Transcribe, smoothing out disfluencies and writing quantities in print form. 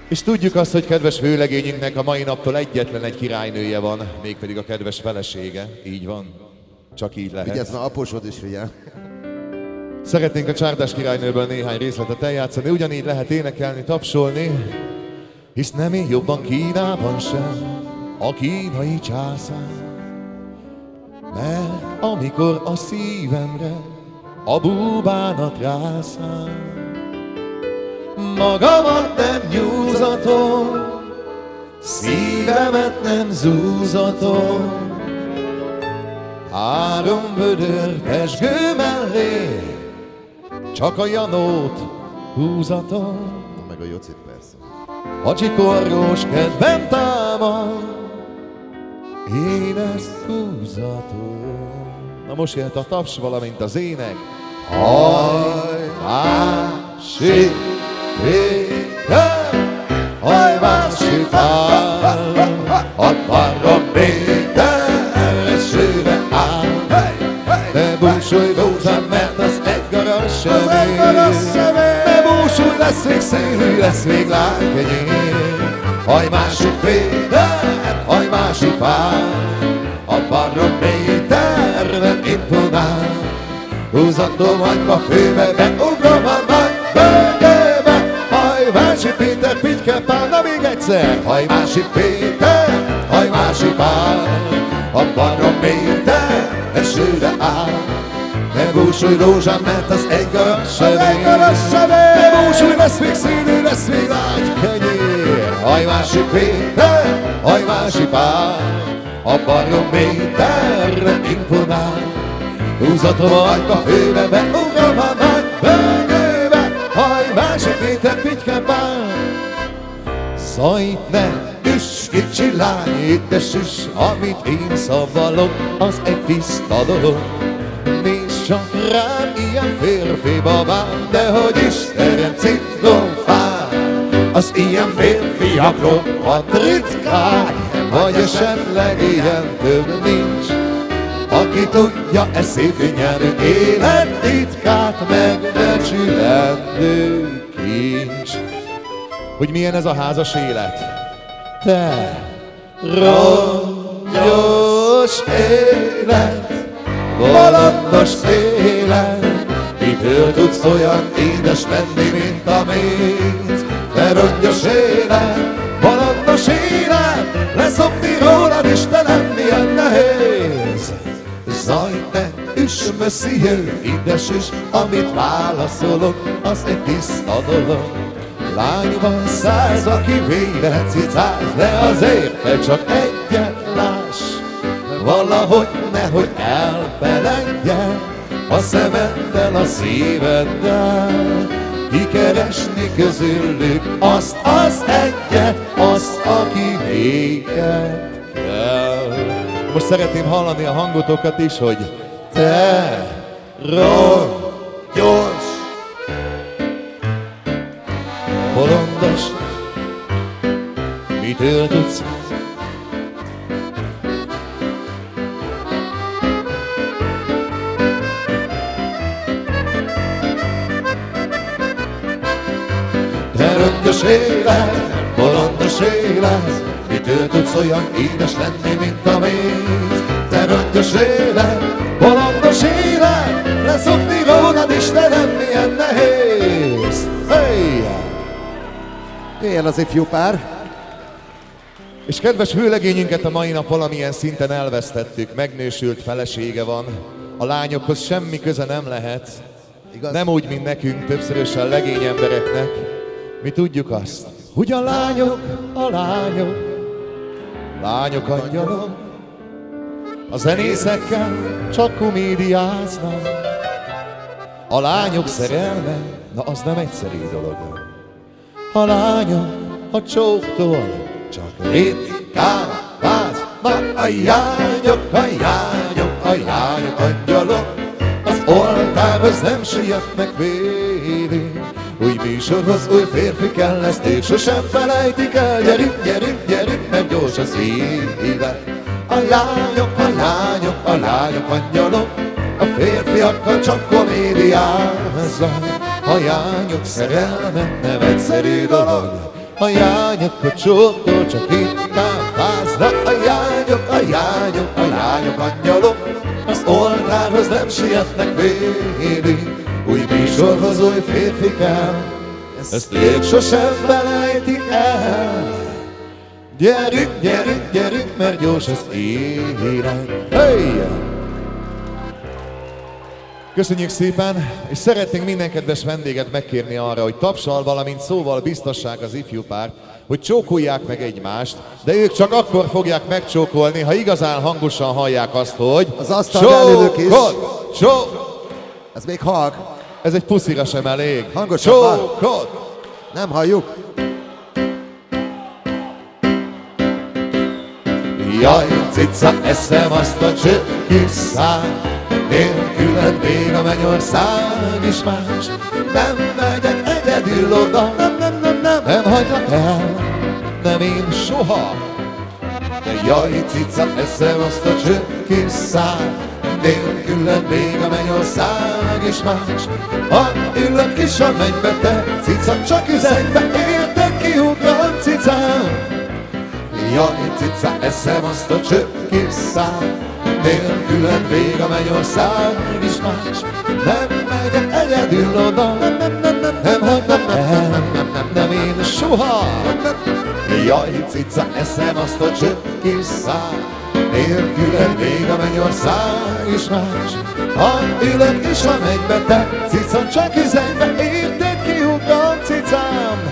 És tudjuk azt, hogy kedves vőlegényünknek a mai naptól egyetlen egy királynője van, mégpedig a kedves felesége. Így van? Csak így lehet. Vigyázz, már apósod is figyel. Szeretnénk a Csárdás királynőből néhány részletet eljátszani, ugyanígy lehet énekelni, tapsolni, hisz nem él jobban Kínában sem a kínai császár. Mert amikor a szívemre a búbánat rászáll, magamat nem nyúzatom, szívemet nem zúzatom, három vödör pezsgő mellé csak a Janót húzatom. Meg a Jocit persze. Ha csikorgós kedvem támad, én ezt húzatom. Na most jöhet a taps, valamint az ének. Hajmási Péter, hajmási Pál, a barométer esőre áll. Ne búsulj rózsám, mert az egy garas semély. Ne búsulj, lesz még szélű, lesz még lágykenyér. Hajmási Péter, hajmási Pál, a barométer nem imponál. Húzatom agyba főbe, beugrom a nagy bögébe. Hajmási Péter, Pityke Pál, na még egyszer. Hajmási Péter, hajmási Pál, a barométer esőre áll. Ne búsulj rózsám, mert az egy garas semély. Ne búsulj, lesz még színű, lesz még lágy kenyér. Hajmási Péter, hajmási Pál, a barométer nem imponál. Húzatom a agyba főbe, beugrom a nagy bögőbe. Hajmási Péter, Pityke Pál. Szajt ne üss, kicsi lány, itt süss, amit én szavalok, az egy tiszta dolog. Nézd csak rám, ilyen férfi babám, de hogy is terem citromfát. Az ilyen férfiak roppant ritkák, vagy esetleg ilyen több nincs. Aki tudja e szép nyerő élet titkát, megbecsülendő kincs. Hogy milyen ez a házas élet? Te rongyos élet, bolondos élet, mitől tudsz olyan édes lenni, mint a méz? Te rongyos élet, bolondos élet, leszokni rólad, Istenem, milyen nehéz. Zajt ne üss, monsieur, ide süss, amit válaszolok, az egy tiszta dolog. Lány van 100, aki végre cicáz, de azért te csak egyet láss. Valahogy nehogy elfeledjen a szemeddel, a szíveddel. Kikeresni közülük azt az egyet, azt, aki néked kell. Most szeretném hallani a hangotokat is, hogy te rongyos, bolondos, mitől tudsz? Te rongyos élet, bolondos élet, mitől tudsz olyan édes lenni, mint a méz? Te rongyos élet, bolondos élet, leszokni rólad, Istenem, milyen nehéz. Hey! Éljen az ifjú pár! És kedves vőlegényünket a mai nap valamilyen szinten elvesztettük, megnősült felesége van, a lányokhoz semmi köze nem lehet. Igaz? Nem úgy, mint nekünk, többszörösen legény embereknek. Mi tudjuk azt, hogy a lányok, lányok angyalok, a zenészekkel csak komédiáznak. A lányok szerelme, na az nem egyszerű dolog. A lányok a csóktól csak ritkán váznak. A jányok, angyalok, az oltárhoz nem sietnek véli. Új műsorhoz új férfi kell, ezt ők sosem felejtik el. Gyerünk, gyerünk, gyerünk, mert gyors az élet. A lányok, angyalok, a férfiakkal csak komédiáznak. A lányok szerelme nem egyszerű dolog. a jányok a csóktól csak itt nem fáznak. A jányok angyalok, az oltárhoz nem sietnek végig. Új műsorhoz új férfikám, ezt még sosem felejtik el. Gyerünk, gyerünk, gyerünk, mert gyors az élet. Hey! Köszönjük szépen, és szeretnénk minden kedves vendéget megkérni arra, hogy tapsal, valamint szóval biztassák az ifjú párt, hogy csókolják meg egymást, de ők csak akkor fogják megcsókolni, ha igazán hangosan hallják azt, hogy az asztalnál ülők is. Ez még halk. Ez egy puszira sem elég. Hangosabban. Nem halljuk. Jaj, cica, eszem azt a csökkis szám, nélküled még a mennyország is más. Nem megyek egyedül oda, nem hagylak el, nem én soha. De jaj, cica, eszem azt a csökkis szám, nélküled még a mennyország is más. Ha ülök is a mennybe, te cica, csak üzenj be, érted, kiugrom, cicám. Jaj, cica, eszem azt a csökkis szám, nélküled még a mennyország is más. Nem megyek egyedül oda, nem hagylak el, nem én soha. Jaj, cica, eszem azt a csökkis szám, nélküled még a mennyország is más. Ha ülök is a mennybe, te cica, csak üzenj be, érted, kiugrom, cicám.